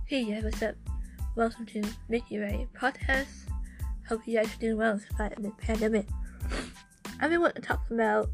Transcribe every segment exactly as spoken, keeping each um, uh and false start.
Hey guys, what's up? Welcome to Mickey Ray Podcast. Hope you guys are doing well despite the pandemic. I've been wanting to talk about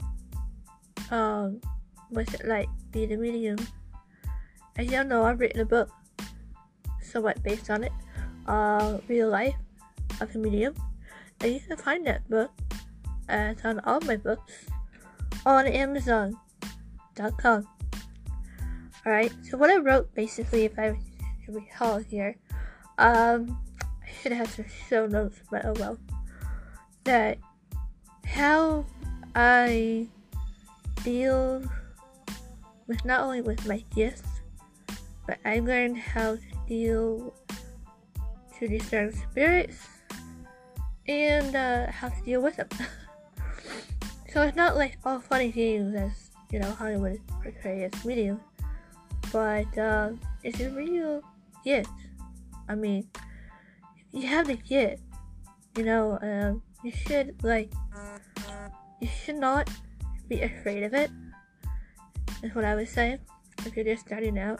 um what's it like being a medium. As y'all know, I've written a book somewhat based on it, uh real life of a medium. And you can find that book as on all my books on Amazon dot com. Alright, so what I wrote basically, if I recall here, um, I should have some show notes, but oh well, that how I deal with not only with my gifts, but I learned how to deal to discern spirits and uh, how to deal with them. So it's not like all funny things as, you know, Hollywood portrays as medium, but uh, it's a real gift. I mean, if you have the gift, you know, um, you should like, you should not be afraid of it. That's what I would say if you're just starting out.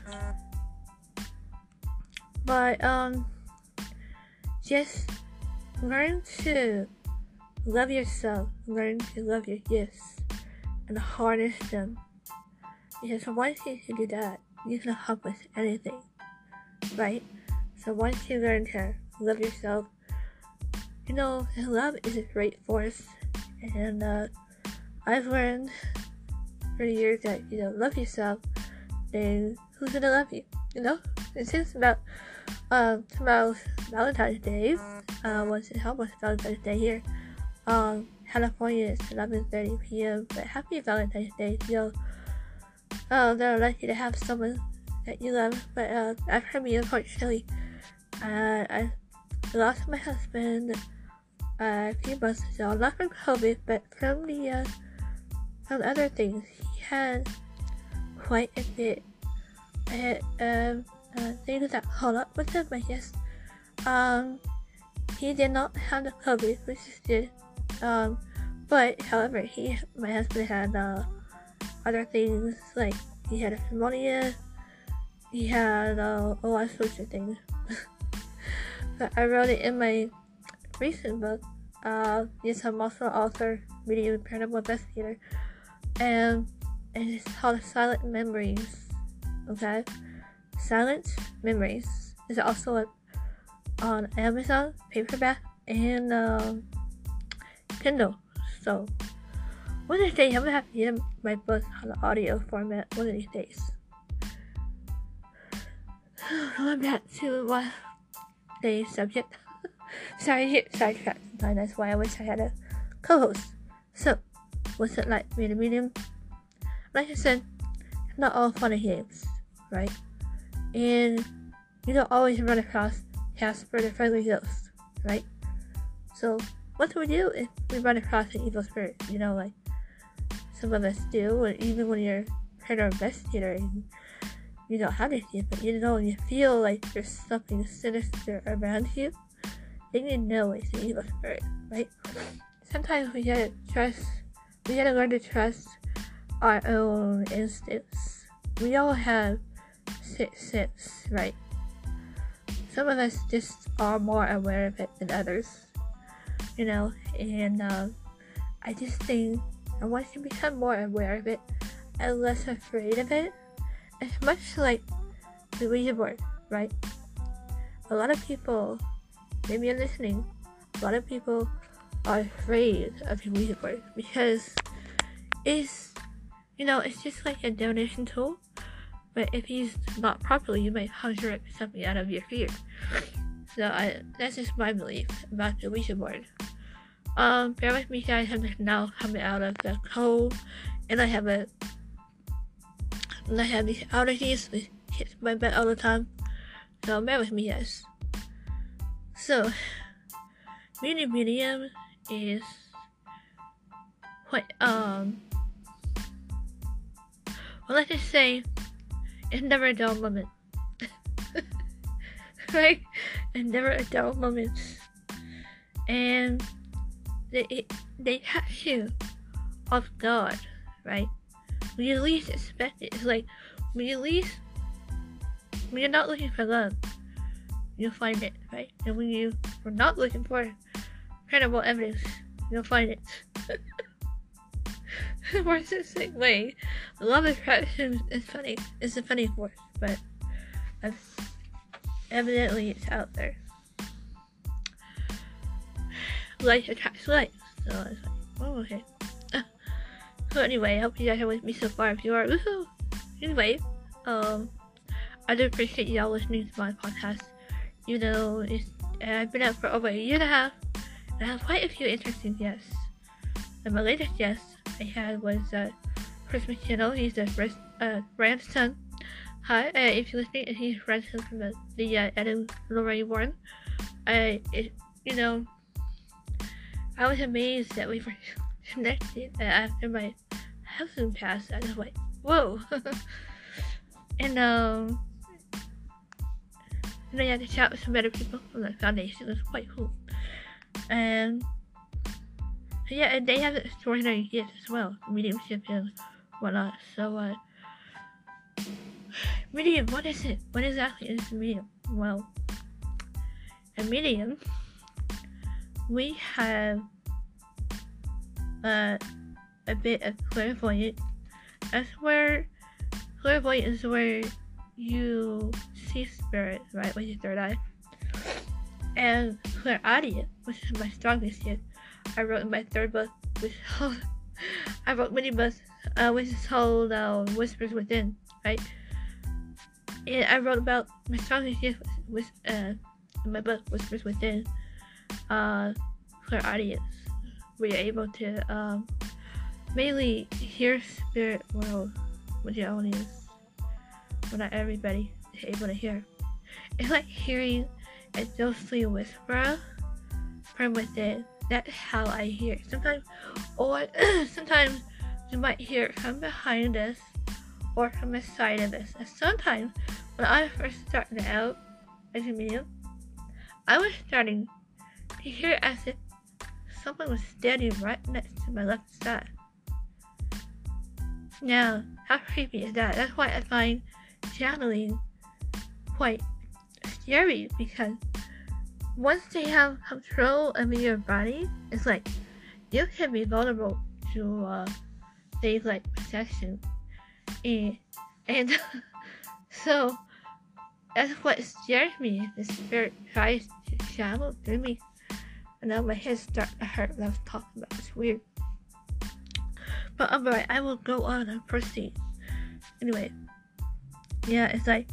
But um, just learn to love yourself, learn to love your gifts, and harness them. Because once you can do that, you can accomplish anything, right? So once you learn to love yourself, you know, love is a great force. And uh, I've learned for years that, you know, love yourself, then who's gonna love you? You know? It seems about um, tomorrow's Valentine's Day. Uh, once it almost Valentine's Day here. Um, California is eleven thirty p.m. But happy Valentine's Day, you know. Oh, they're lucky to have someone that you love, but uh, I've heard me, unfortunately. Uh, I lost my husband uh, a few months ago, not from COVID, but from the uh, from other things. He had quite a bit of um, uh, things that caught up with him, I guess. Um, he did not have the COVID, which is good. Um, but however, he, my husband had uh. other things, like he had a pneumonia, he had uh, a lot of sorts of things. But I wrote it in my recent book. Uh, yes, I'm also an author, medium, and paranormal investigator, and, and it's called Silent Memories. Okay, Silent Memories is also a, on Amazon paperback and um, Kindle. So. One of these days, I'm gonna have to get my book on the audio format. One of these days. Going back to uh, today's subject. Sorry, I get sidetracked sometimes. That's why I wish I had a co-host. So, what's it like being a medium? Like I said, not all fun and games, right? And you don't always run across Casper the Friendly Ghost, right? So, what do we do if we run across an evil spirit? You know, like. Some of us do, and even when you're a paranormal investigator and you don't have anything, but you know, you feel like there's something sinister around you, then you know it's an evil spirit, right? Sometimes we gotta trust, we gotta learn to trust our own instincts. We all have sixth sense, right? Some of us just are more aware of it than others, you know, and um, I just think. And once you become more aware of it and less afraid of it, it's much like the Ouija board, right? A lot of people, maybe you're listening, a lot of people are afraid of the Ouija board because it's, you know, it's just like a divination tool, but if used not properly, you might conjure up something out of your fear. So I, that's just my belief about the Ouija board. Um, bear with me guys, I'm just now coming out of the cold, and I have a, and I have these allergies, which hits my bed all the time, so bear with me guys. So, being a medium is, what, um, well let's just say, it's never a dull moment, right? It's never a dull moment, and They, they catch you off guard, right? When you least expect it, it's like when you least when you're not looking for love, you'll find it, right? And when you are not looking for credible evidence, you'll find it. Works the same way. Love attraction is funny. It's a funny force, but that's, evidently it's out there. Like attracts like. So I was like, oh, okay. So anyway, I hope you guys are with me so far. If you are, woohoo! Anyway, um, I do appreciate y'all listening to my podcast. You know, it's, I've been out for over a year and a half, and I have quite a few interesting guests. And my latest guest I had was uh, Chris McKinnell. He's the first, uh, grandson. Hi, uh, if you're listening, he's grandson from the, the uh, Ed and Lorraine Warren. I, it, you know, I was amazed that we were connected uh, after my husband passed. I was like, whoa. And, um, and I had to chat with some better people from the foundation. It was quite cool. And, yeah, and they have extraordinary gifts as well, mediumship and whatnot. So, uh, medium, what is it? What exactly is a medium? Well, a medium, we have uh, a bit of clairvoyant. That's where clairvoyant is where you see spirits, right, with your third eye. And clairaudient, which is my strongest gift, I wrote in my third book, which is called, I wrote many books, uh, which is called uh, Whispers Within, right? And I wrote about my strongest gift, with uh, in my book, Whispers Within, uh, clairaudience, where you're able to um, mainly hear spirit world with your own ears. Well, not everybody is able to hear. It's like hearing a ghostly whisper from within. That's how I hear it. Sometimes, or sometimes you might hear it from behind us or from the side of us. And sometimes, when I first started out as a medium, I was starting to hear it as if someone was standing right next to my left side. Now, how creepy is that? That's why I find channeling quite scary, because once they have control of your body, it's like you can be vulnerable to uh, things like possession, and and so that's what scares me. The spirit tries to channel through me, and now my head starts to hurt when I was talking about it. It's weird, but alright, I will go on and proceed. Anyway, yeah, it's like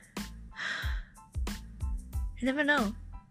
you never know.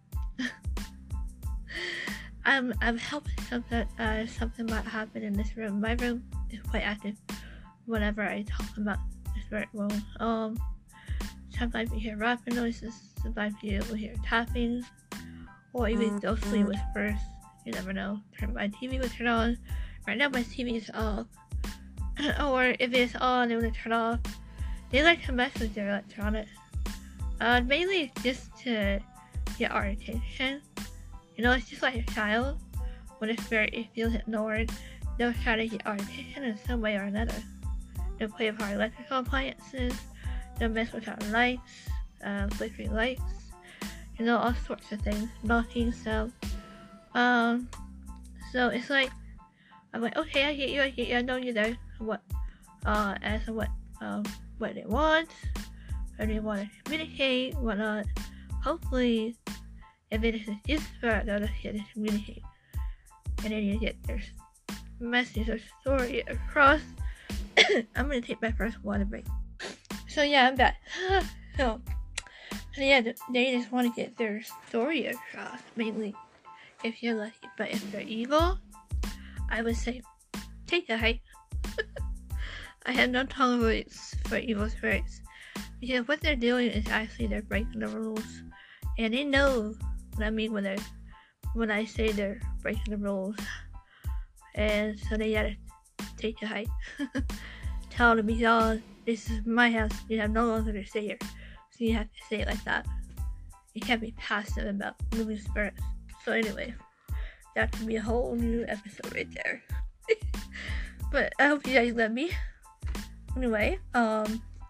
I'm I'm hoping something uh something might happen in this room. My room is quite active whenever I talk about the spirit world. Um, sometimes you hear rapping noises, sometimes you will hear tapping, or even ghostly whispers. You never know. Turn my T V will turn on. Right now my T V is off, or if it's on, it will turn off. They like to mess with their electronics. Uh, mainly just to get our attention. You know, it's just like a child. When a spirit feels ignored, they'll try to get our attention in some way or another. They'll play with our electrical appliances, they'll mess with our lights, uh, flickering lights, you know, all sorts of things, knocking, so, um, so it's like, I'm like, okay, I get you, I get you, I know you're there, what, uh, as to what, um, what they want, or they want to communicate, whatnot. Hopefully, if it is a spirit, they'll just get to communicate, and then you get their message or story across. I'm gonna take my first water break. So yeah, I'm back. So, so yeah, they just want to get their story across, mainly, if you're lucky. But if they're evil, I would say, take a hike. I have no tolerance for evil spirits, because what they're doing is actually they're breaking the rules, and they know what I mean when they when I say they're breaking the rules, and so they gotta take a hike. Tell them, y'all, this is my house. You have no longer to stay here, so you have to say it like that. You can't be passive about moving spirits. So anyway, that could be a whole new episode right there. But I hope you guys love me. Anyway, um,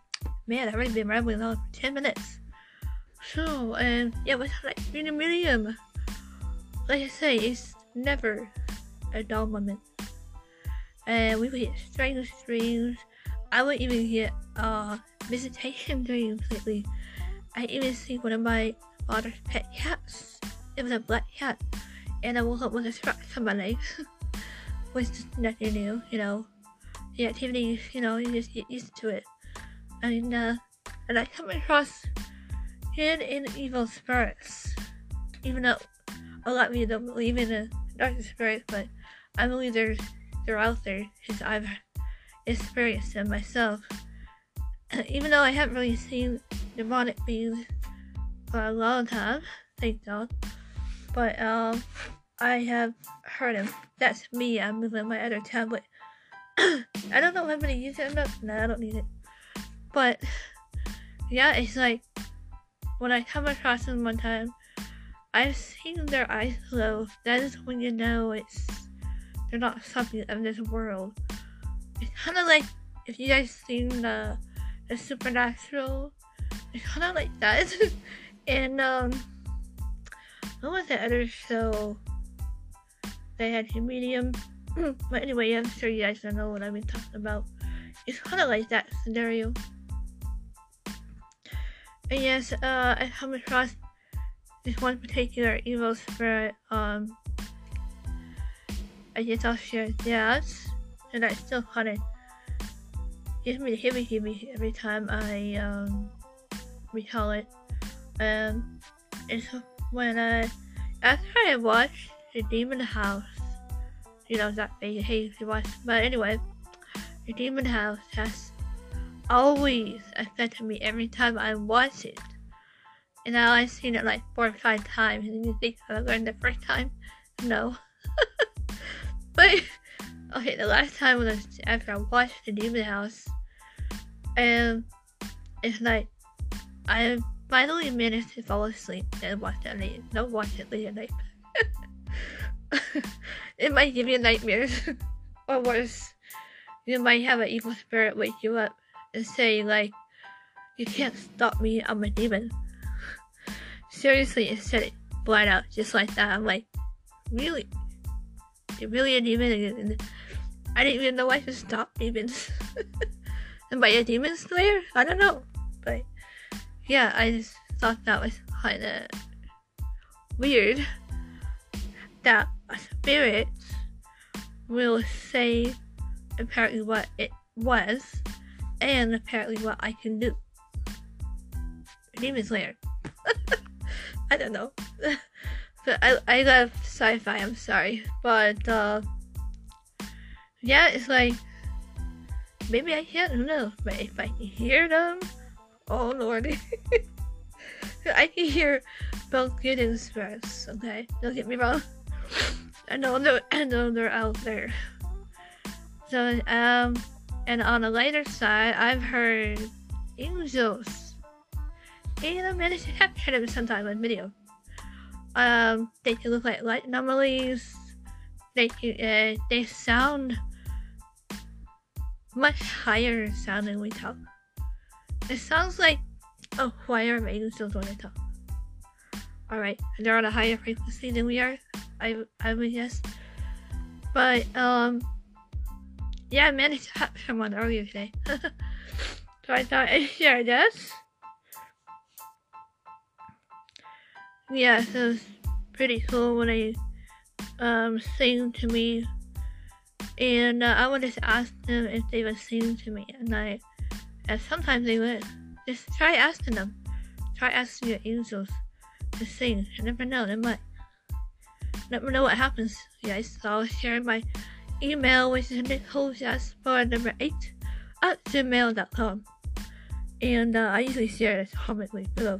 Man, I've already been rambling on for ten minutes. So, and um, yeah, what's like being a medium? Like I say, it's never a dull moment. And we would get strange dreams. I would even get uh visitation dreams lately. I even see one of my father's pet cats. It was a black cat, and I woke up with a scratch on my leg. Was just nothing new, you know. The activities, you know, you just get used to it. And uh, and I come across good and evil spirits, even though a lot of you don't believe in the dark spirits, but I believe there's they're out there because I've experienced them myself. Even though I haven't really seen demonic beings for a long time, thank God, but um, I have heard them. That's me. I'm moving my other tablet. I don't know if I'm gonna use it or not. No, I don't need it. But yeah, it's like when I come across them one time, I've seen their eyes glow. That is when you know it's they're not something of this world. It's kind of like if you guys seen the the Supernatural. It's kind of like that. And um, what was that other show? They had a medium. But anyway, I'm sure you guys don't know what I've been talking about. It's kind of like that scenario. And yes, uh, I come across this one particular evil spirit. Um, I guess I'll share that, and that still kind of gives me the heebie-jeebies every time I um recall it. Um, it's when I after I watched The Demon House. You know, that big hazy one. But anyway, The Demon House has always affected me every time I watch it. And I only seen it like four or five times. And you think I learned the first time? No. But, okay, the last time was after I watched The Demon House. And it's like, I finally managed to fall asleep and watch that late. Don't watch it late at night. It might give you nightmares. Or worse, you might have an evil spirit wake you up and say, like, you can't stop me, I'm a demon. Seriously, it said it flat out, just like that. I'm like, really? You're really a demon? And I didn't even know I could stop demons. Am I a demon slayer? I don't know. But, yeah, I just thought that was kind of weird. That a spirit will say apparently what it was and apparently what I can do. Demon Slayer. I don't know. But I, I love sci-fi, I'm sorry. But uh, yeah, it's like maybe I can't, who knows? But if I can hear them, oh lordy. I can hear both good and spirits, okay? Don't get me wrong. I know they're, I know they're out there. So, um, and on the lighter side, I've heard angels. And I managed to capture them sometime on video. Um, they can look like light anomalies. They can, uh, they sound much higher sounding when we talk. It sounds like a choir of angels when they talk. Alright, they're on a higher frequency than we are. I, I would guess. But, um, yeah, I managed to capture one earlier today. So I thought I'd share this. Yeah, so it's pretty cool when they, um, sing to me. And, uh, I wanted to ask them if they would sing to me at night. And sometimes they would. Just try asking them. Try asking your angels to sing. You never know, they might. Never know what happens, guys. So I'll share my email, which is nicolejasper number eight at gmail dot com. And uh, I usually share this comically below.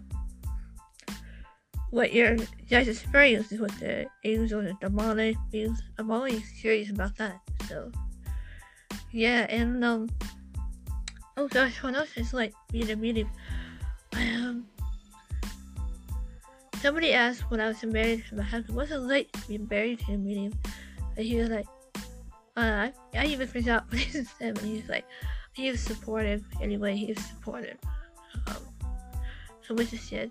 What your guys' experience is with the angels and demonic beings. I'm always curious about that. So yeah, and um oh gosh, what else is like being a medium? Um Somebody asked when I was married to my husband, what's it like to be married to a medium? And he was like, Uh, I, I even forgot what he said, but he's like, he was supportive. Anyway, he was supportive. Um, so which is good.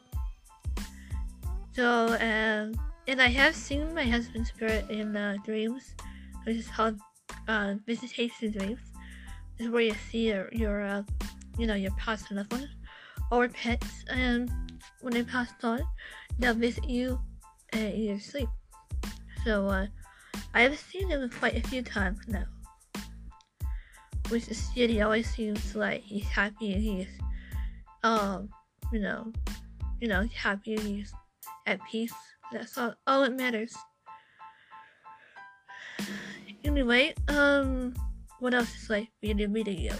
So, um, and I have seen my husband's spirit in uh, dreams, which is called uh, visitation dreams. This is where you see your, your uh, you know, your past loved ones or pets, and when they passed on, they'll visit you uh, in your sleep. So, uh, I have seen him quite a few times now. Which is good. He always seems like he's happy and he's, um, you know, you know, happy and he's at peace. That's all, all that matters. Anyway, um, what else is like being a video?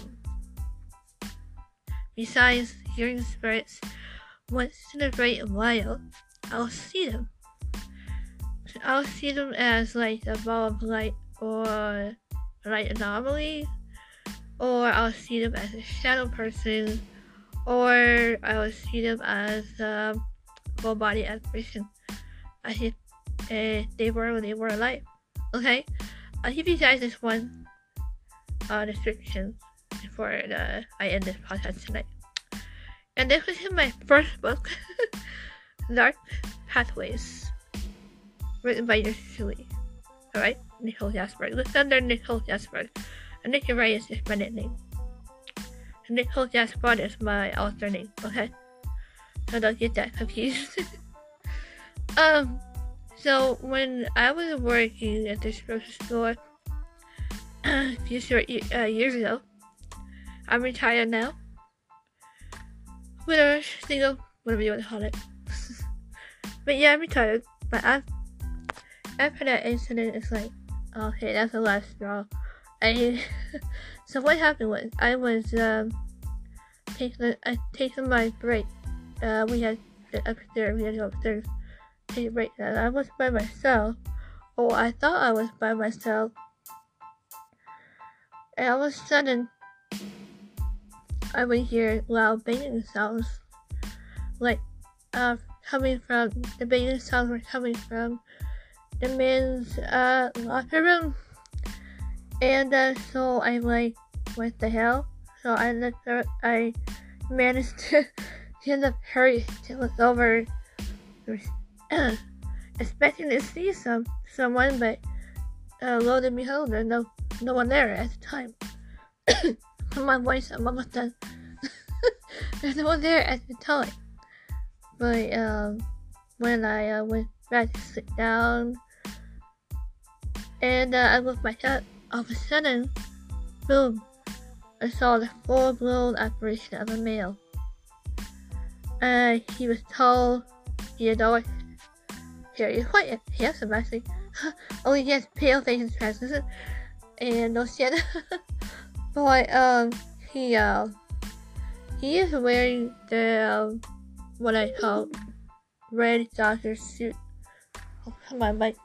Besides hearing spirits, once in a great while, I'll see them. I'll see them as like a ball of light or light anomaly, or I'll see them as a shadow person, or I'll see them as a um, full body apparition. I think uh, they were when they were alive. Okay, I'll give you guys this one uh, description before uh, I end this podcast tonight. And this was in my first book, Dark Pathways. Written by yours truly. Alright? Nicole Jasper. Look under Nicole Jasper. And Nicky Ray is just my nickname. And Nicole Jasper is my author name, okay? So don't get that confused. um, so when I was working at this grocery store a few short uh, years ago, I'm retired now. Widower, single, whatever you want to call it. But yeah, I'm retired. But I've After that incident, it's like, okay, that's the last straw. I so what happened was I was um taking I taking my break. Uh, we had upstairs. We had to go upstairs, take a break. And I was by myself. Oh, I thought I was by myself. And all of a sudden, I would hear loud banging sounds, like uh coming from the banging sounds were coming from the men's uh, locker room, and uh, so I'm like, what the hell? So I looked up, I managed to get up, hurry to look over, expecting to see some someone, but uh, lo and behold, there's no no one there at the time. My voice, I'm almost done. There's no one there at the time. But um, when I uh, went back to sit down, and uh, I looked back up, all of a sudden, boom, I saw the full-blown apparition of a male. Uh, he was tall, he had dark hair, he was quite handsome actually, only he has pale face and translucent, and no skin. But, um, he, uh, he is wearing the, um, what I call red doctor suit. Oh, come on, Mike.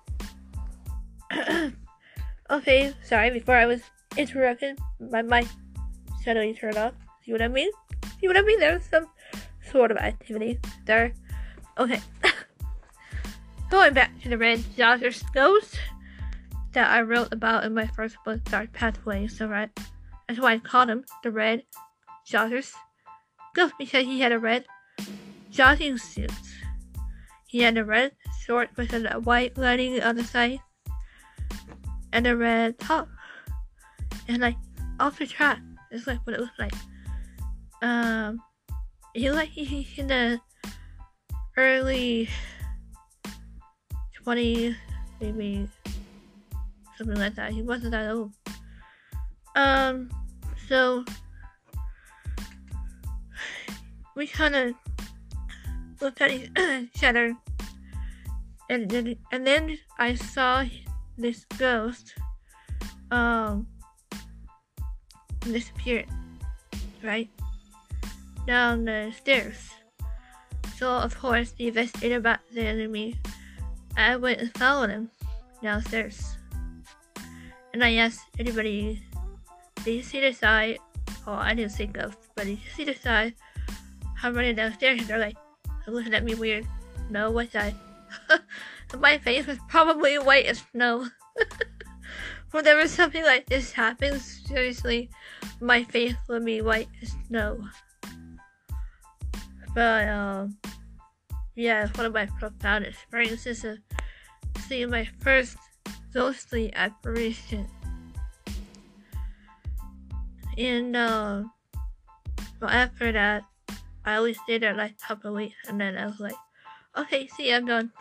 Okay, sorry, before I was interrupted, my mic suddenly turned off. See what I mean? See what I mean? There was some sort of activity there. Okay. Going back to the red doctor's ghost that I wrote about in my first book, Dark Pathways, so right? That's why I called him the red doctor's ghost, because he had a red jogging suit. He had a red short with a white lining on the side, and a red top. And like off the track, it's like what it looks like. Um, he like he in the early twenties, maybe something like that. He wasn't that old. Um, so we kind of looked at each other, and then and then I saw this ghost um disappear right down the stairs. So of course the investigator back there to me, I went and followed him downstairs, and I asked anybody, did you see the side? Oh, I didn't see ghosts, but did you see the side? I'm running downstairs, and they're like looking at me weird. No, what side? My face was probably white as snow. whenever something like this happens, seriously, my face will be white as snow. But, um, yeah, it's one of my profound experiences of seeing my first ghostly apparition. And, uh, well, after that, I always stayed there like a couple of weeks, and then I was like, okay, see, I'm done.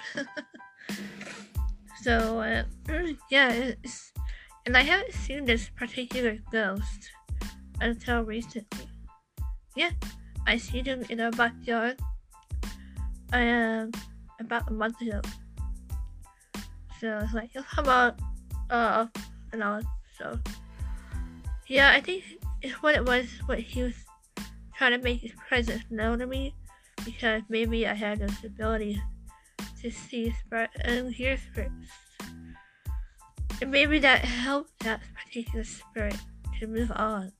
So, uh, yeah, it's, and I haven't seen this particular ghost until recently. Yeah, I seen him in our backyard um, about a month ago. So I was like, oh, come on, uh, and all. So, yeah, I think it's what it was, what he was trying to make his presence known to me, because maybe I had this ability to see spirits and hear spirits. And maybe that helped that particular spirit to move on.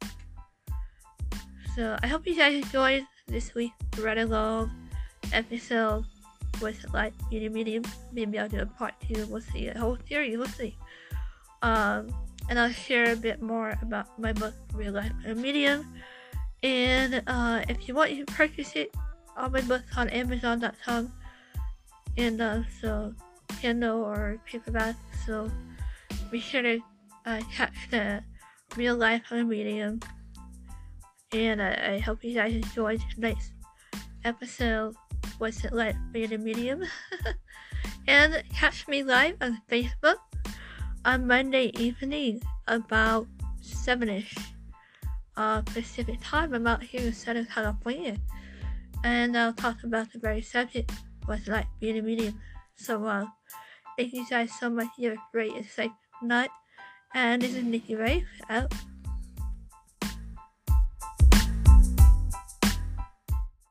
So I hope you guys enjoyed this week's Read Along episode with like medium medium. Maybe I'll do a part two. We'll see. A whole series. We'll see. Um, and I'll share a bit more about my book, Real Life and Medium. And uh, if you want, you can purchase it. All my books on Amazon dot com, and uh, so Kindle or paperback. So be sure to uh, catch the Real Life on Medium. And uh, I hope you guys enjoyed tonight's episode. What's it like being a medium? And catch me live on Facebook on Monday evening about seven-ish uh, Pacific time. I'm out here in Southern California, and I'll talk about the very subject, what's it like being a medium. So uh, thank you guys so much. You have a great and safe night. And this is Nikki Ray out.